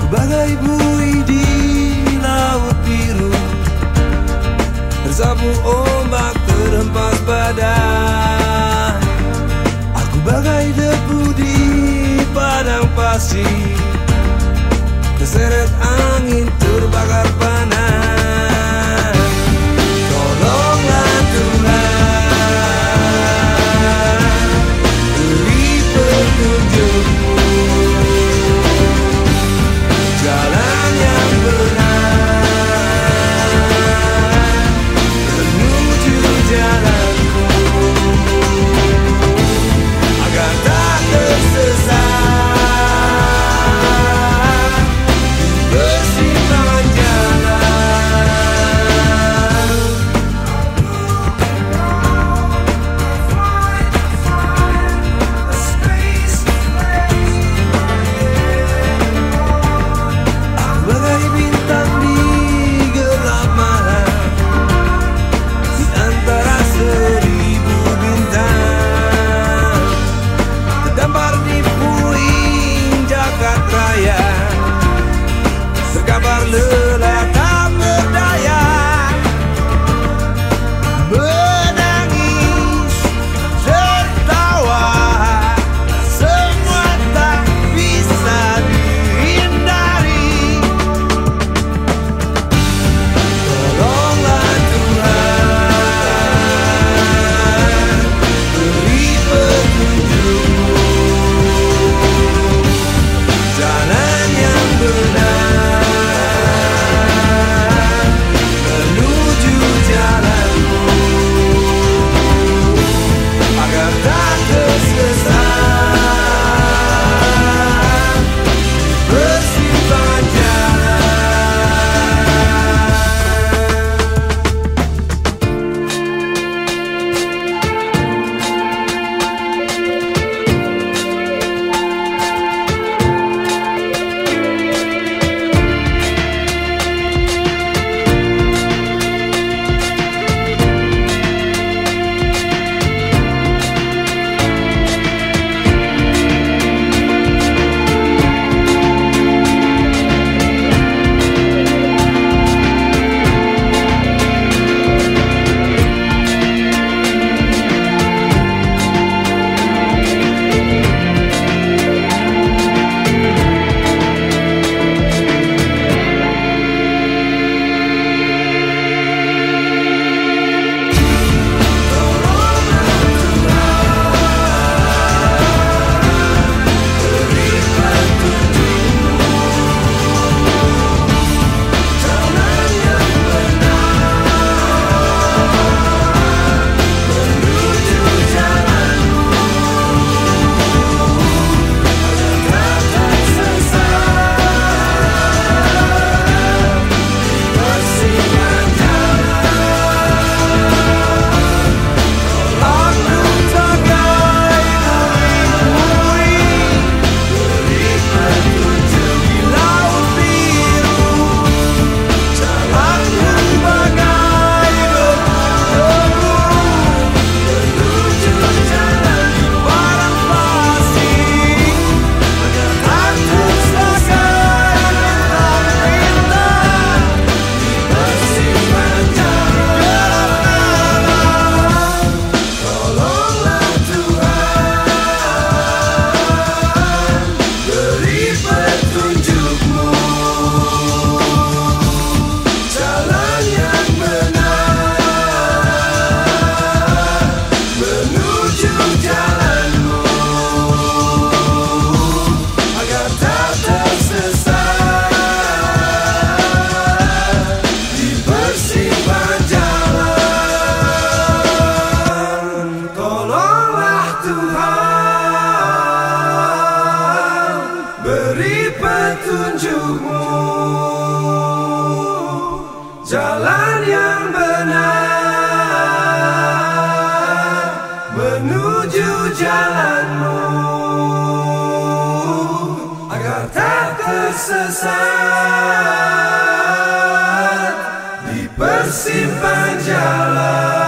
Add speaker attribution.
Speaker 1: bagai buih di laut biru, tersapu ombak terhempas badai. Aku bagai debu di padang pasir, terseret angin terbakar panas. Tolonglah Tuhan, beri petunjuk-Mu, jalan yang benar menuju jalan-Mu, agar tak tersesat persimpangan jalan. Aku bagai bintang di gelap malam, di antara 1000 bintang, terdampar di puing Jagat Raya, tergambar lelah tak berdaya, menangis, tertawa, semua tak bisa dihindari. Tolonglah Tuhan, beri petunjuk-Mu, jalan yang benar menuju jalan-Mu, agar tak tersesat persimpangan jalan. Beri petunjuk-Mu, jalan yang benar menuju jalan-Mu, agar tak tersesat di persimpangan jalan.